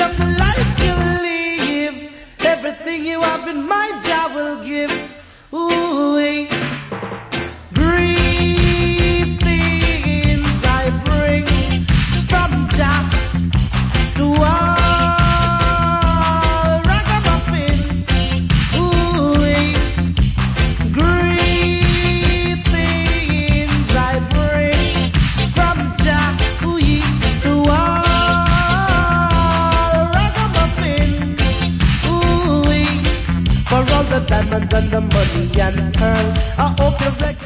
just the life you live. Everything you have in mind, Jah will give. Ooh, greetings I bring from Jah to all ragamuffin. Ooh, greetings I bring from Jah to all ragamuffin. Ooh, for all the diamonds and the money and pearls.